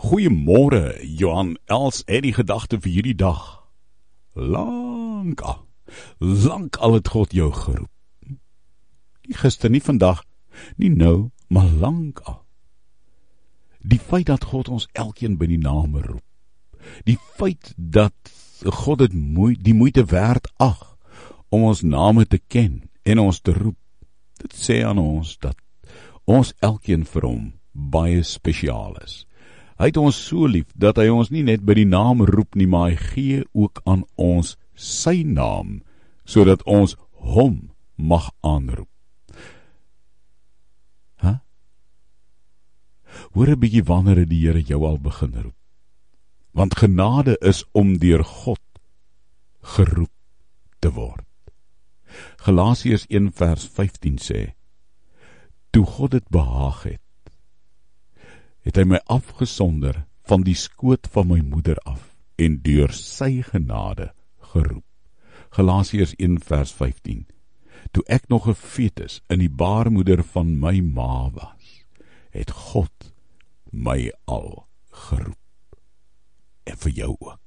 Goeiemôre, Johan Els en die gedagte vir hierdie dag. Lank al het God jou geroep. Nie gister, nie vandag, nie nou, maar lank al. Die feit dat God ons elkeen by die naam roep, die feit dat God het die moeite werd ag om ons name te ken en ons te roep, dit sê aan ons dat ons elkeen vir hom baie spesiaal is. Hy het ons so lief, dat hy ons nie net by die naam roep nie, maar hy gee ook aan ons sy naam, sodat ons hom mag aanroep. Hoor 'n bietjie wanneer het die Here jou al begin roep? Want genade is om deur God geroep te word. Galasiërs 1 vers 15 sê, toe God dit behaag het hy my afgesonder van die skoot van my moeder af en deur sy genade geroep. Galasiërs 1 vers 15. Toe ek nog 'n fetus in die baarmoeder van my ma was, het God my al geroep. En vir jou ook.